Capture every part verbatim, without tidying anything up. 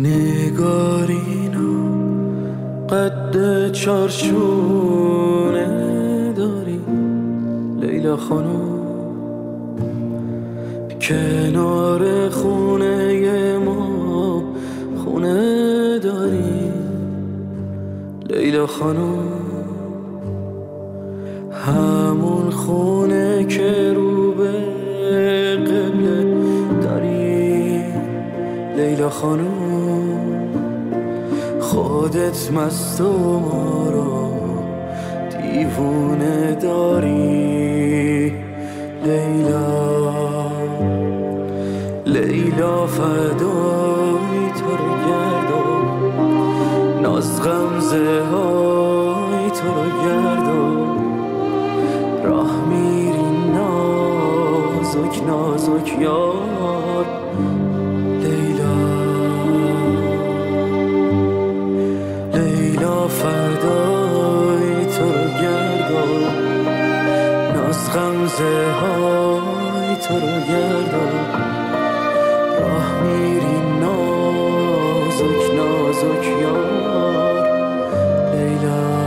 نگارینا قد چارچونه داری لیلا خانم، کنار خونه ما خونه داری لیلا خانم، همون خونه که رو به قبله داری لیلا خانم، خودت مست و ما رو دیوونه داری لیلا لیلا، فدای تو رو گردم، ناز غمزه های تو رو گردم، راه میری نازک نازک یار لیلا لیلا، فدای تو رو گردم، ناز غمزه های تو رو گردم، راه میری نازک نازک یار لیلا.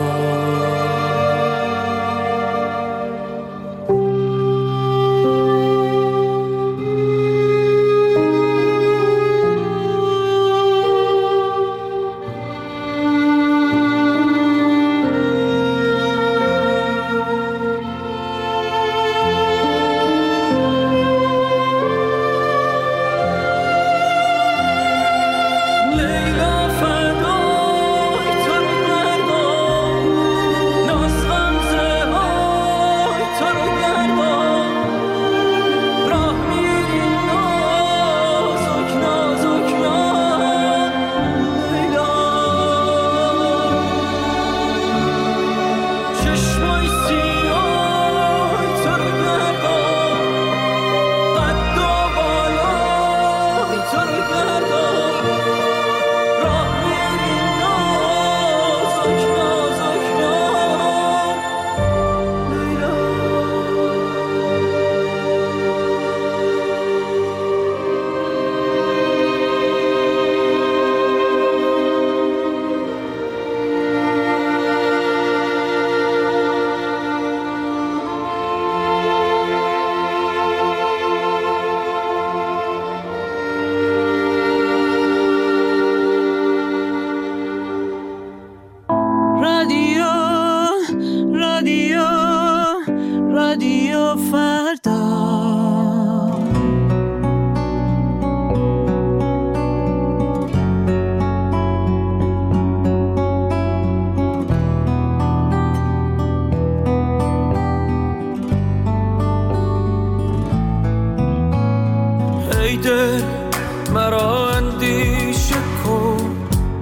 مرا اندیشه کن،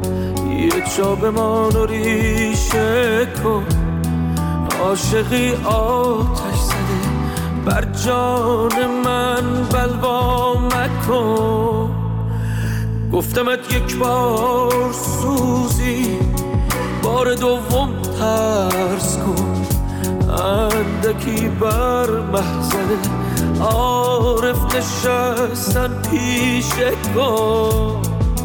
یه جا بمان و ریشه کن، عاشقی آتش زده بر جان من بلوا مکن، گفتمت یک بار سوزی بار دوم ترس کن، اندکی بر محضر عارف نشستن پیشه کن،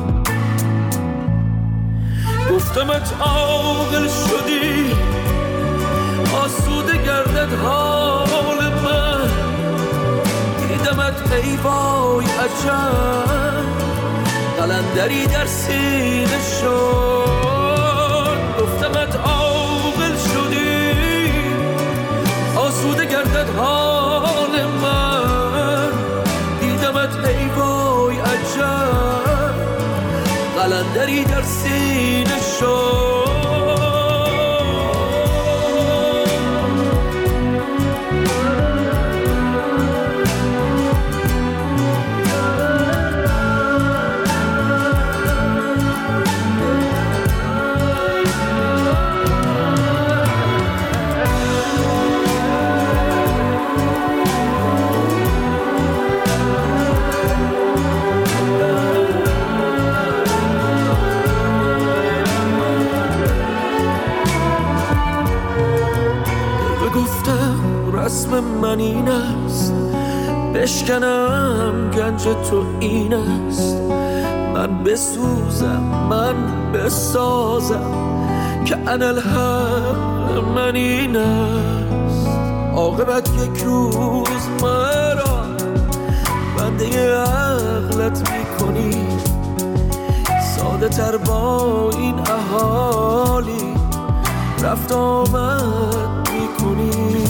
گفتمت عاقل شدی آسوده گردد حال من، دیدمت ای وای عجب قلندری در سینه شد، گفتمت عاقل شدی آسوده گردد حال من، دیدمت ای وای عجب قلندری در سینه شد. رسم من این است بشکنم گنج تو این است، من بسوزم من بسازم که انا الحق من این است. عاقبت یک روز مرا بنده عقلت میکنی، ساده تر با این احالی رفت آمد میکنی.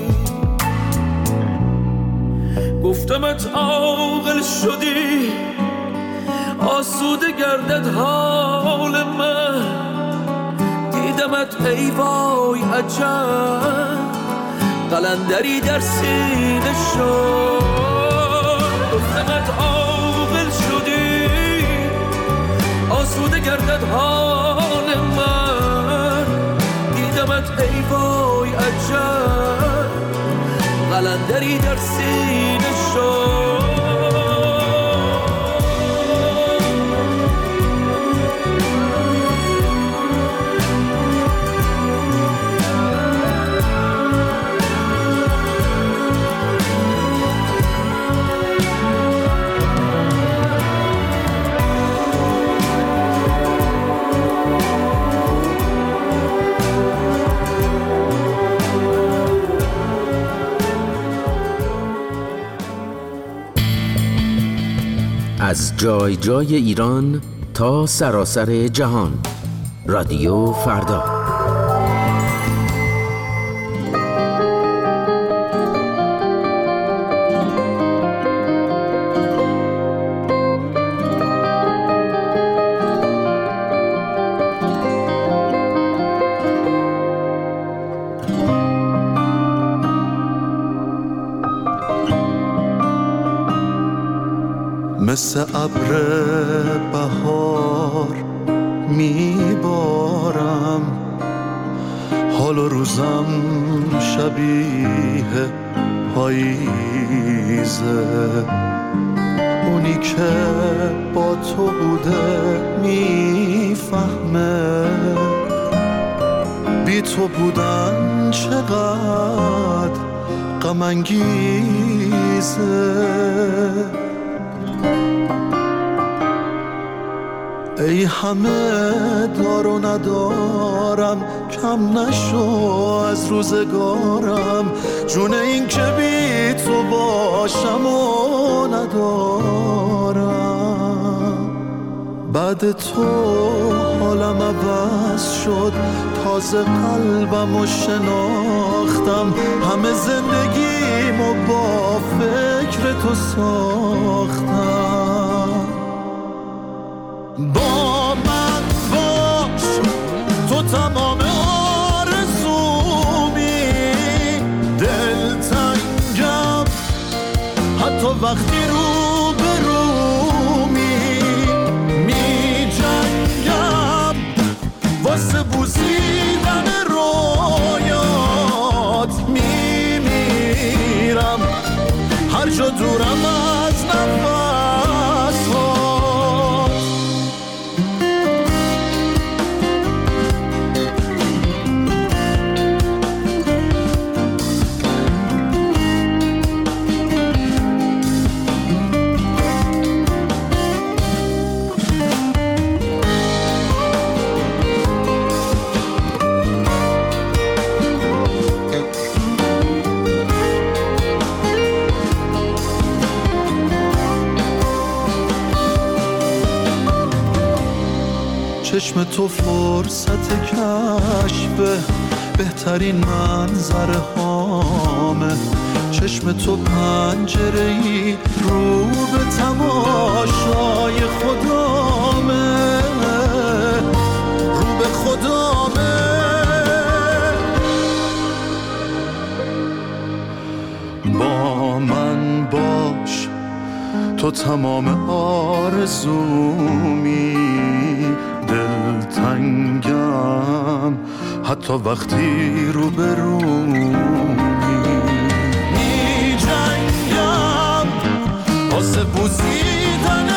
گفتمت عاقل شدی آسوده گردد حال من، دیدمت ای وای عجب قلندری در سینه شد. گفتمت عاقل شدی آسوده گردد حال من، دیدمت ای وای عجب قلندری در سینه شد. از جای جای ایران تا سراسر جهان، رادیو فردا. مثل ابر بهار میبارم، حال و روزم شبیه پاییزه. اونی که با تو بوده میفهمه بی تو بودن چقدر غم انگیزه. ای همه دار و ندارم، کم نشو از روزگارم، جون این که بی تو باشم و ندارم. بعد تو حالم عوض شد، تازه قلبم و شناختم، همه زندگیمو با فکر تو ساختم. با من باش تو تمام آرزومی، دلتنگم حتی وقتی رو به رومی، می جنگم واسه بوسیدن رویات، می میرم هر جا دورم از نفس. چشم تو فرصت کشف بهترین منظره هامه، چشم تو پنجره‌ای رو به تماشای خدامه، رو به خدامه. با من باش تو تمام آرزومی، دلتنگم حتی وقتی رو به رومی، می جنگم واسه بوسیدن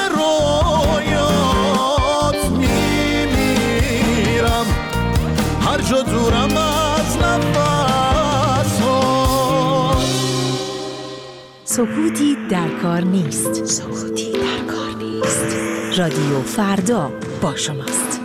رویات، می میرم هر جا دورم از نفسات. سکوتی در کار نیست، سکوتی در کار نیست. رادیو فردا با شماست.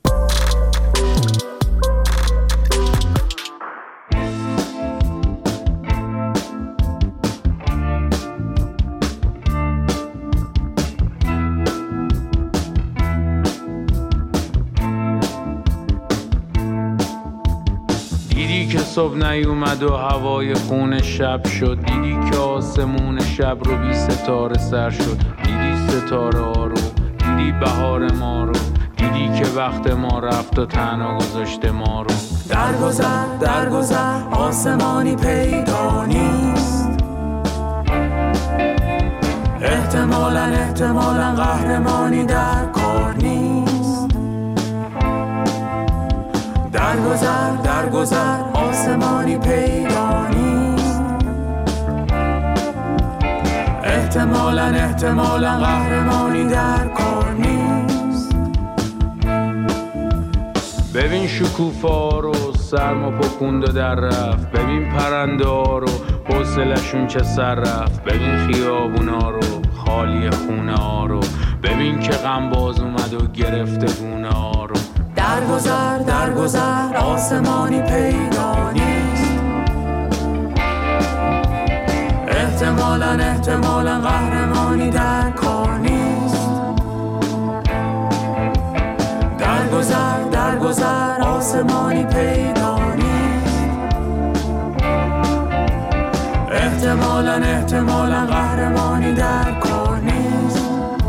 صبح نیومد و هوای خون شب شد، دیدی که آسمون شب رو بی ستاره سر شد، دیدی ستاره ها رو، دیدی بهار ما رو، دیدی که وقت ما رفت و تنها گذاشته ما رو. درگذر درگذر آسمانی پیدا نیست، احتمالاً احتمالاً قهرمانی در کار نیست. درگذر درگذر آسمانی پیدا نیست، احتمالاً احتمالاً قهرمانی در کار نیست. ببین شکوفا رو سرما پکوند و در رفت، ببین پرنده ها رو حوصله‌شون چه سر رفت، ببین خیابونا رو خالی خونه ها رو، ببین که غم باز اومد و گرفته گونه ها رو. درگذر درگذر آسمانی پیدا نیست، احتمالاً احتمالاً قهرمانی در کار نیست. درگذر درگذر آسمانی پیدا نیست، احتمالاً احتمالاً قهرمانی در کار نیست.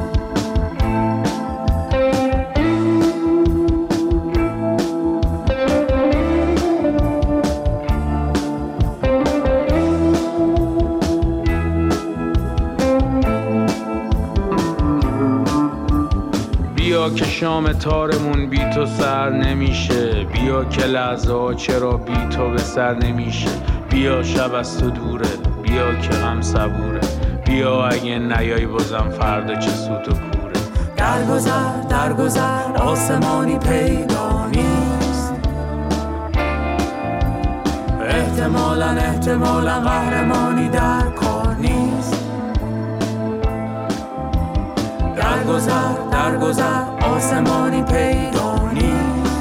بیا که شام تارمون بی تو سر نمیشه، بیا که لحظه ها چرا بی تو به سر نمیشه. بیا شب از تو دوره، بیا که غم صبوره، بیا اگه نیای بازم فردا چه سوت و کوره. درگذر درگذر آسمانی پیدا نیست، احتمالاً احتمالاً قهرمانی در کار نیست. درگذر درگذر آسمانی پیدا نیست،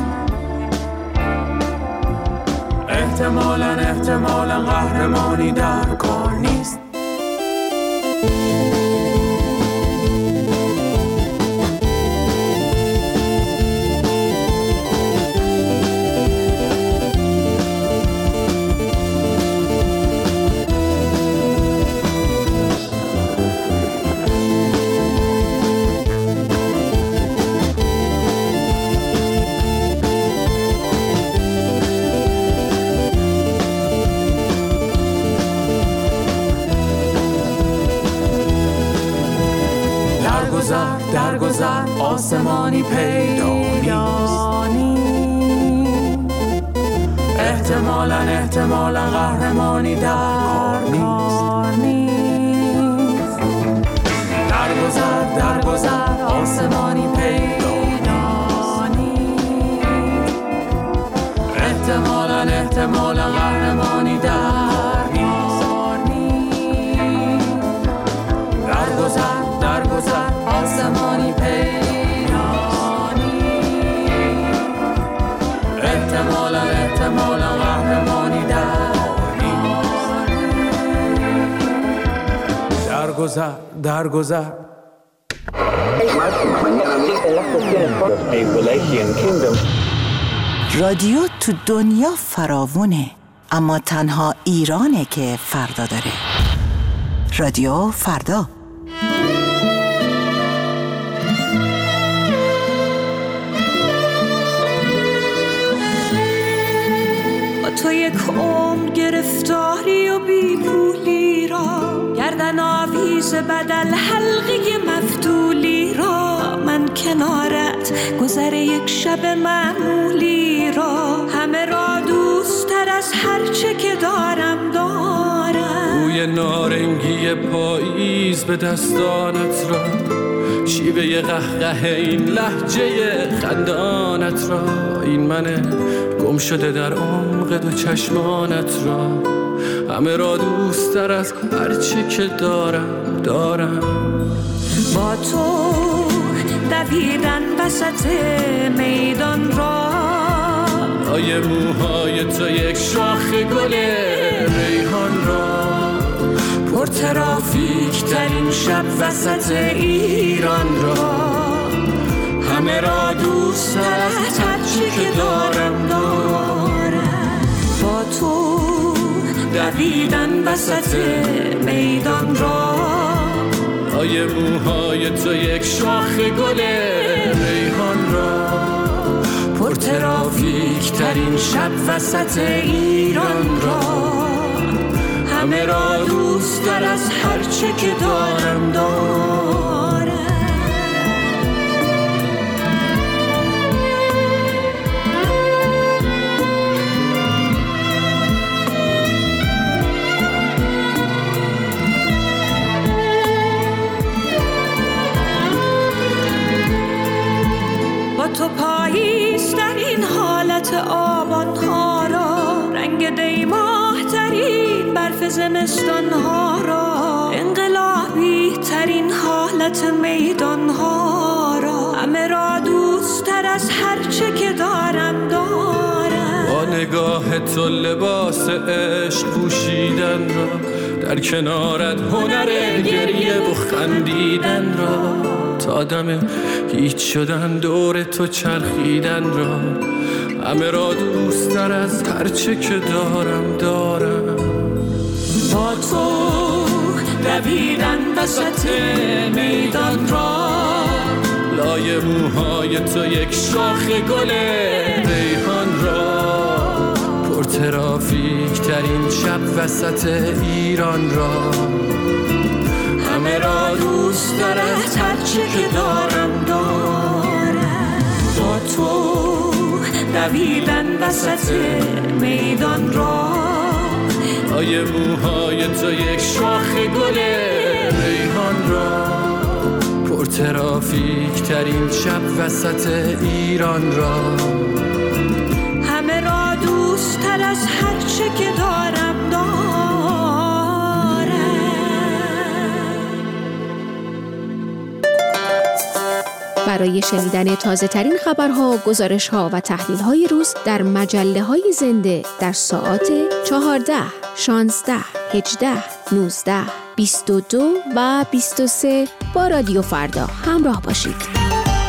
احتمالاً احتمالاً قهرمانی در کار نیست. درگذر آسمانی پیدا نیست، احتمالاً احتمالاً قهرمانی در کار نیست. درگذر درگذر آسمانی پیدا نیست، احتمالاً احتمالاً قهرمانی در کار نیست. درگذر درگذر آسمانی پیدا نیست، احتمالاً احتمالاً قهرمانی در نیست. درگذر درگذر رادیو تو دنیا فراوونه، اما تنها ایرانه که فردا داره. رادیو فردا. تو یک عمر گرفتاری و بی پولی را، گردن آویز بدل حلقه مفتولی را، من کنارت گذر یک شب معمولی را، همه را دوست تر از هر چه که دارم دارم. بوی نارنگی پاییز به دستانت را، شیوه قهقه این لهجه خندانت را، این منه گم شده در عمق دو چشمانت را، همه را دوست تر از هر چی که دارم دارم. با تو دویدن وسط میدان را. لای موهای تو یک شاخ گل ریحان را. پر ترافیک ترین شب وسط ایران را. همه را دوست از هرچی که دارم دارم. با تو دویدن وسط میدان را. لای موهای تو یک شاخ گل ریحان را. پر ترافیک ترین شب وسط ایران را. همه را دوست در از هرچه که دارم دارم. با تو پاییز در این حالت آبان ها را. رنگ دیماه ترین برف زمستان ها را. انقلابی ترین حالت میدان ها را. همه را دوست تر از هرچه که دارم دارم. با نگاه تو لباس عشق پوشیدن را. در کنارت هنر گریه و خندیدن را. تا دم هیچ شدن دور تو چرخیدن را. همه را دوست در از هرچه که دارم دارم. با تو دویدن وسط میدان را. لای موهای تو یک شاخ گل ریحان را. پر ترافیک ترین شب وسط ایران را. همه را دوست دارد هرچی که دارم دارم. با تو دویدن وسط میدان را. لای موهای تو یک شاخ گل ریحان را. پر ترافیک ترین شب وسط ایران را. همه را دوست تر از هرچه که دارم دارم. برای شنیدن تازه ترین خبرها، گزارش ها و تحلیل های روز در مجله های زنده در ساعات چهارده، شانزده، هجده، نوزده، بیست و دو و بیست و سه با رادیو فردا همراه باشید.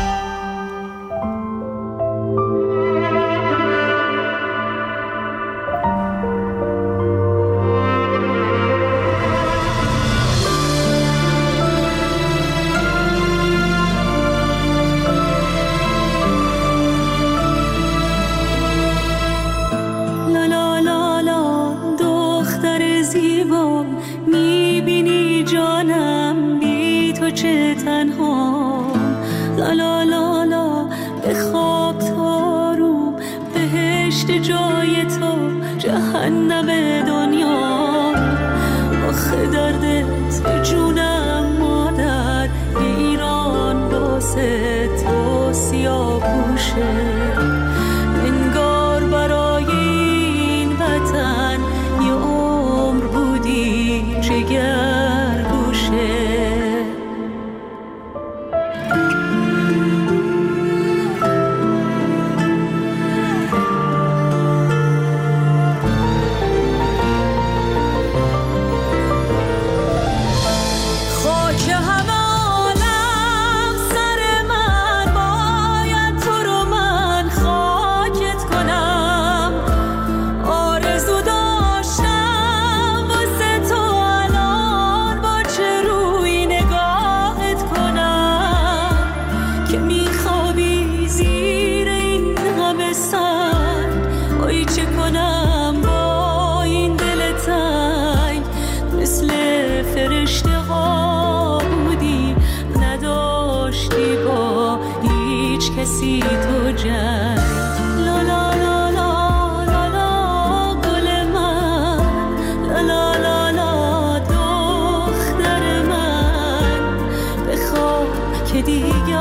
کسی تو جنگ لا لا لا لا لا لا گل من لا لا لا دختر من بخواب که دیگه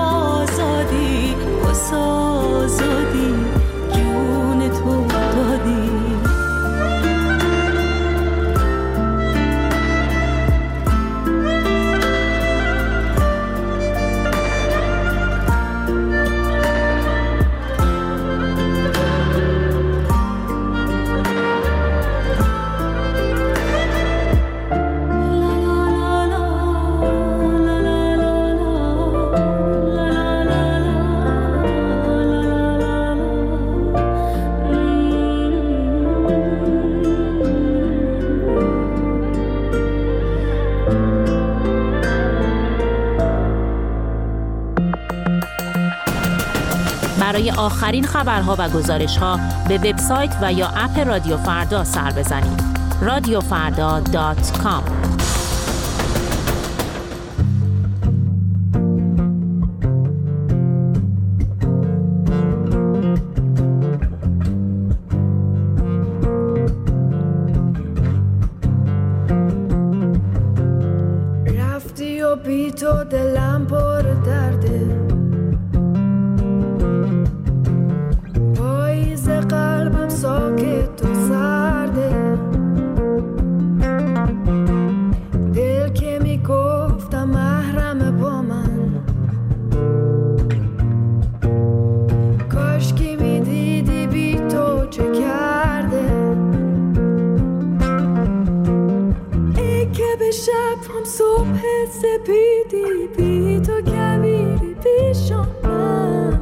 آزادی واسه آزادی جون تو دادی. برای آخرین خبرها و گزارش‌ها به وبسایت و یا اپ رادیو فردا سر بزنید. رادیو فردا دات کام. رفتی و بی تو دلم پر درده، پاییز قلبم ساکت و سرده، دل که میگفتم محرم با من، کاش که میدیدی بی تو چه کرده. ای که به شب هم صبح سپیدی، بی تو کبیری پیشم من،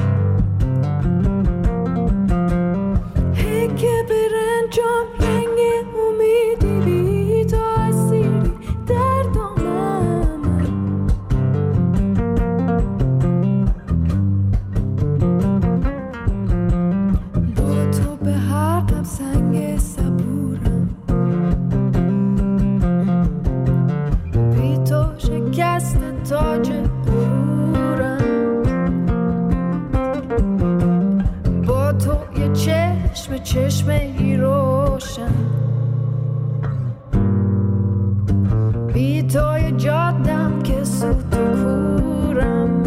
ای که به رنجام رنگ امیدی، بی تو اسیری در دامم. با تو به حرفم سنگ صبورم، بی تو شکست تاج غرورم. با تو یه چشم چشم ای روشن، بی تو یه جادم که سوت و کورم.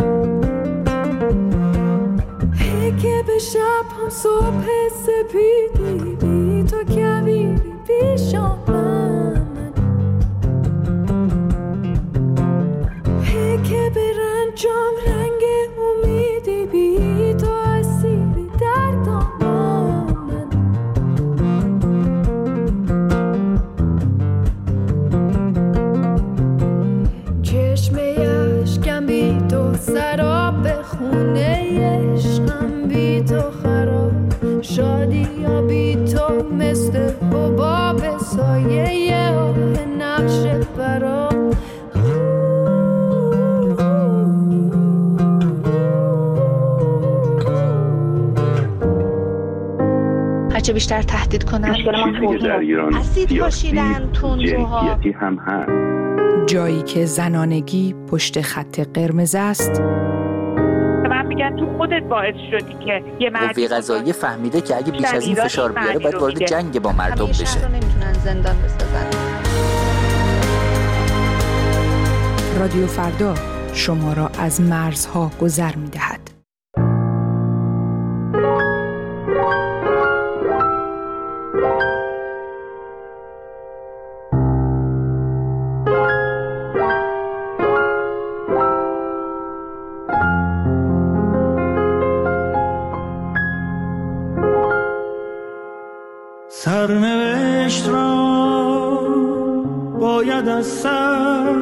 ای که به شب هم صبح سپیدی، بی تو کبیری پیشم من، ای که به رنجام رنگ امیدی، بی تو اسیری در دامم. چشم اشکم بی تو سراب، خونه عشقم بی تو خراب، شادی یا بی تو مثل حباب، سایه آه نقش فراب. هرچه بیشتر تهدید کنن چیزی در ایران اسید پاشیدن، تندروها، جنسیتی هم هست. جایی که زنانگی پشت خط قرمز است. من میگن تو خودت باعث شدی که یه مرد قوه قضاییه فهمیده که اگه بیش از این فشار بیاره باید وارد جنگ با مردم بشه. همیشه رو نمیتونن زندان بسازن. رادیو فردا شما را از مرزها گذر می‌دهد. سرنوشت را باید از سر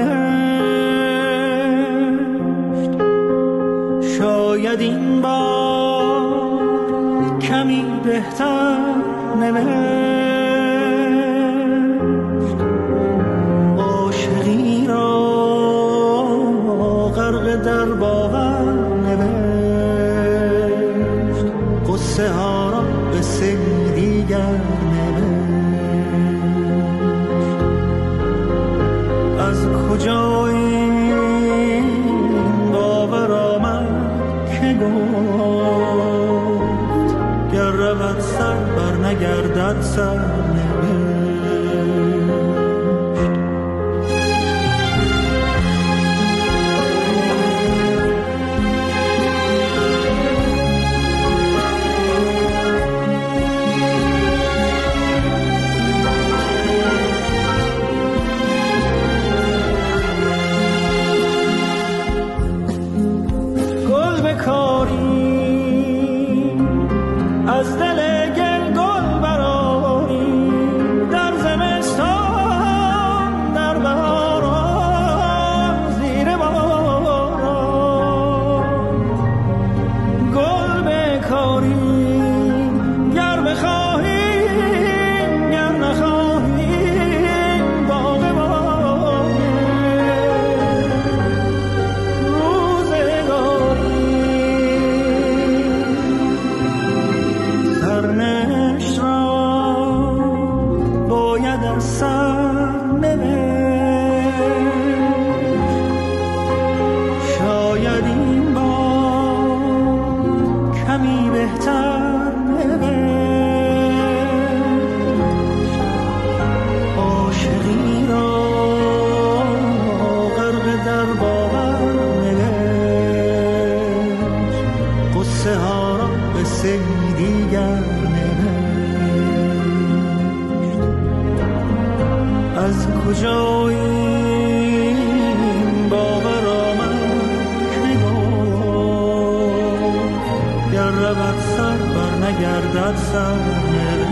نوشت، شاید این بار کمی بهتر نوشت. عاشقی را غرق در باور نوشت، قصه ها را به سری دیگر از کجا این باور آمد که گفت گر رود سر بر نگردد سر از دل گل گل براری در قصه دیگر نوشت. از کجا این باور آمد که گفت گر رود سر بر نگردد سر نوشت.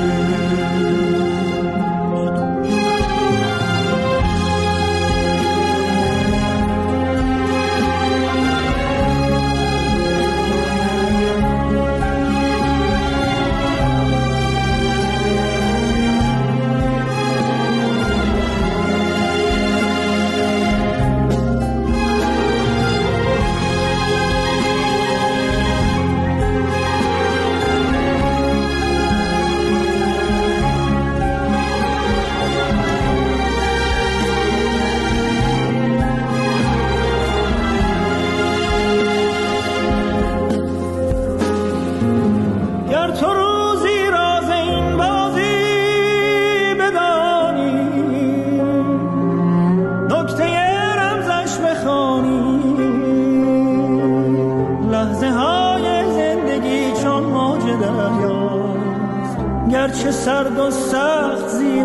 گرچه سرد و سخت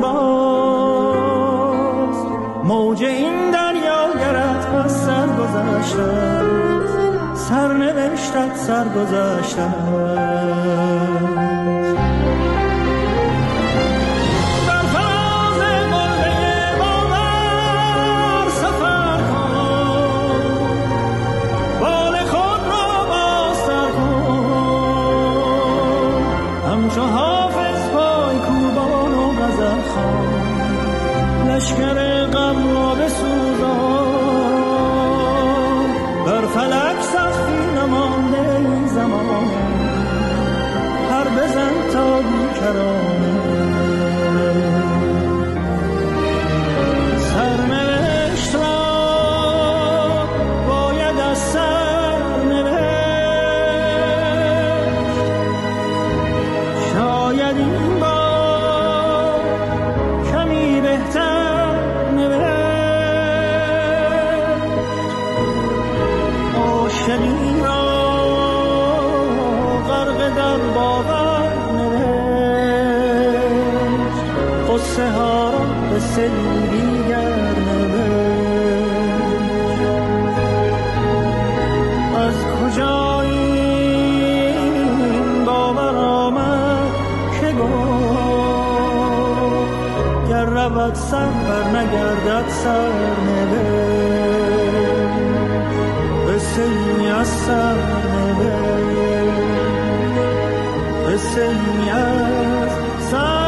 زیباست موج این دریا گرت پس سر گذشته سر نوشتت سر گذشته. لشکر غم را بسوزان بر فلک سختی نمانده این زمان پر بزن تا بیکرانه. سرنوشت را باید از سر نوشت. شاید این بار کمی بهتر عاشقی را غرق در باور نوشت. قصه ها را به سری دیگر نوشت. از کجا این باور آمد که گفت گر رود سر بر نگردد سر نوشت. قصه‌ای از سر نوشت. قصه‌ای از سر